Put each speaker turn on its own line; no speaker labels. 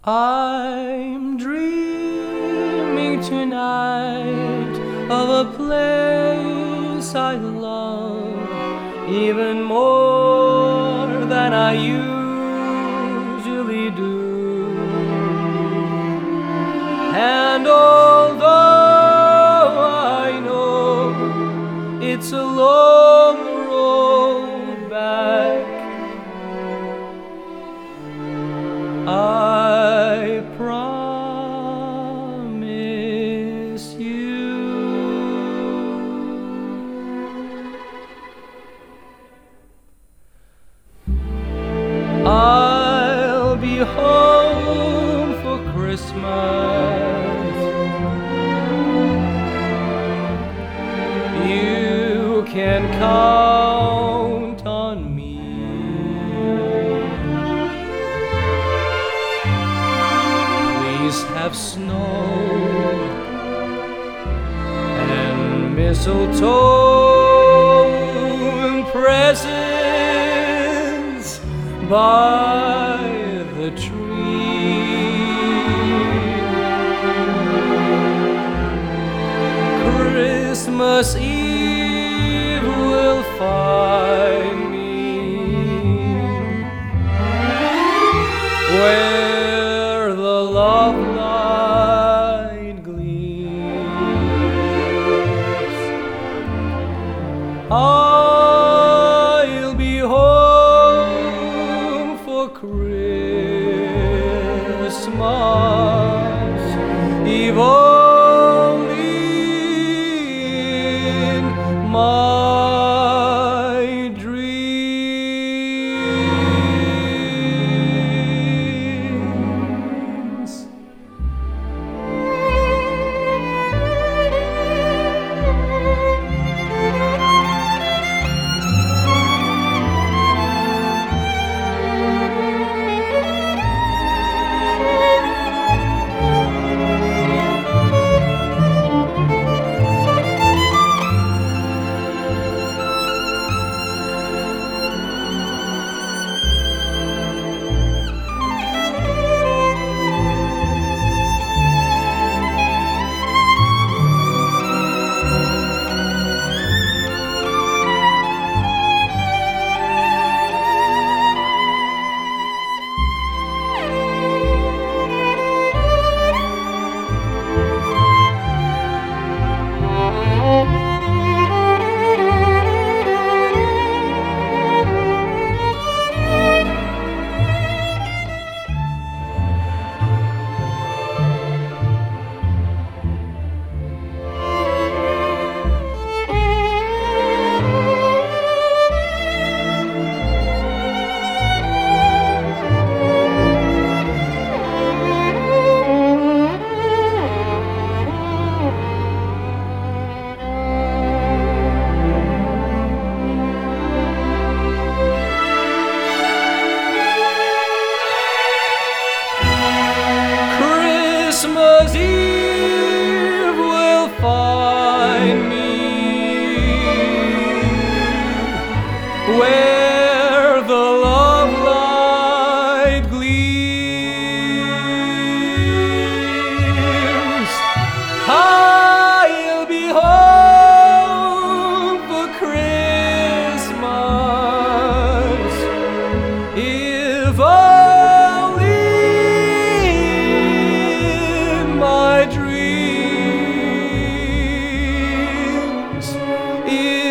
I'm dreaming tonight of a place I love even more than I usually do. And although I know it's a long road back, I promise you I'll be home for Christmas. You can count on me. Have snow and mistletoe and presents by the tree. Christmas Eve will find me where the love light gleams. I'll be home for Christmas Eve only in my dreams. Christmas Eve will find me where the love light gleams. I'll be home for Christmas if my dreams.